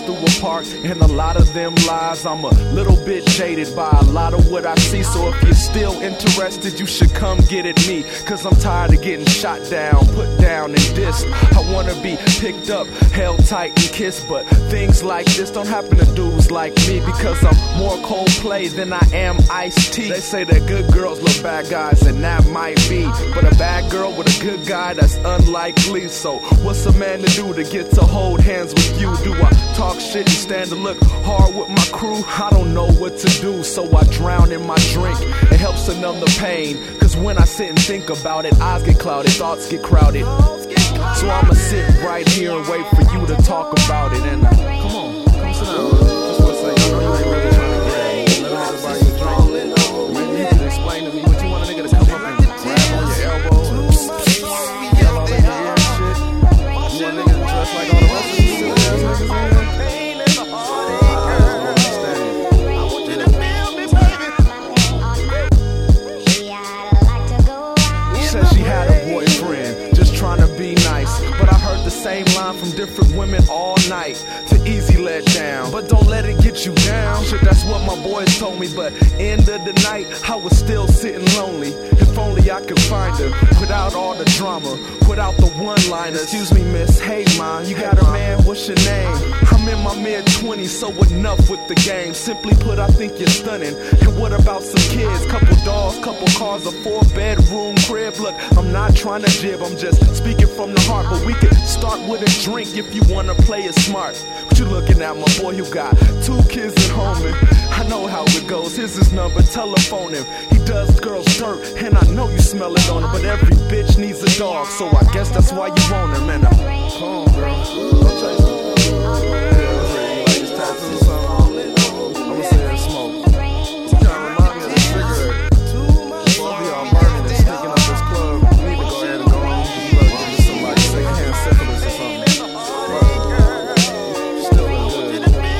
through a park, and a lot of them lies. I'm a little bit jaded by a lot of what I see, so if you're still interested, you should come get at me, cause I'm tired of getting shot down, put down and dissed. I wanna be picked up, held tight and kissed, but things like this don't happen to dudes like me, because I'm more Coldplay than I am Ice-T. They say that good girls love bad guys, and that might be, but a bad girl with a good guy, that's unlikely. So what's a man to do to get to hold hands with you? Do I talk shit and stand to look hard with my crew? I don't know what to do, so I drown in my drink. It helps to numb the pain, cause when I sit and think about it, eyes get clouded, thoughts get crowded. So I'ma sit right here and wait for you to talk about it. And come on, come sit down. Just for a second, I know you ain't really trying to grab. Let everybody get drunk. Maybe you could explain to me what you want a nigga to come up and grab on your elbow and yell all in your ear and shit. You want a nigga to dress like all the rest of these silly ass niggas in here? Same line from different women all night to easy let down, but don't let it get you down. Shit, that's what my boys told me, but end of the night I was still sitting lonely. If only I could find her without all the drama, without the one-liners. Excuse me, miss, hey ma, you got a man, what's your name? I'm in my mid-20s, so enough with the game. Simply put, I think you're stunning. And what about some kids? Couple dogs, couple cars, a 4-bedroom crib. Look, I'm not trying to jib, I'm just speaking from the heart, but we could start with a drink if you wanna play it smart. What you looking at, my boy? You got 2 kids at home, and I know how it goes. Here's his number, telephone him. He does girls dirt, and I know you smell it on him. But every bitch needs a dog, so I guess that's why you want him. And come on, girl, go chase him. Yeah, like this tattoo or something. I'ma say it smoke. You kinda remind me of this cigarette. Both of y'all burning and sneaking up this club. You need to go ahead and go home. You better give me somebody secondhand syphilis or something. Still look good.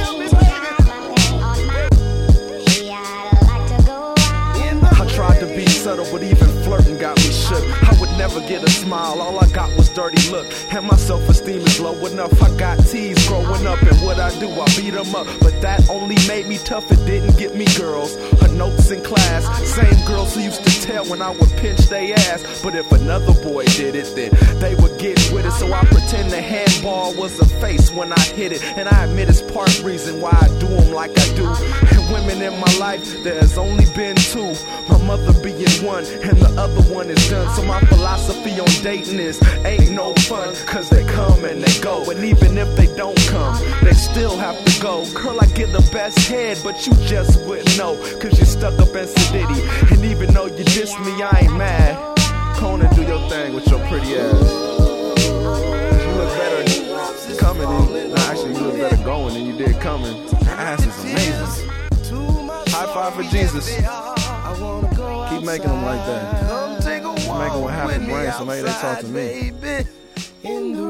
I tried to be subtle, but even flirting got me shook. I would never get a smile, all I got was dirty look. And my self-esteem is low enough. I got teased growing up, and what I do, I beat them up. But that only made me tough, it didn't get me girls. Her notes in class, same girls who used to tell when I would pinch they ass. But if another boy did it, then they would get with it. So I pretend the handball was a face when I hit it. And I admit it's part reason why I do them like I do. And women in my life, there's only been 2. My mother being one, and the other one is done. So my philosophy on dating is ain't no fun, cause they come and they go. And even if they don't come, they still have to go. Girl, I get the best head, but you just wouldn't know, cause you're stuck up in Sedity. And even though you diss me, I ain't mad. Go on and do your thing with your pretty ass. You look better coming than, no, actually you look better going than you did coming. That ass is amazing. High five for Jesus. Keep making them like that. Keep making them with half a brain, so maybe they talk to me. In the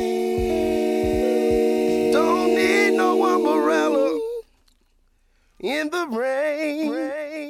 rain, don't need no umbrella. In the rain.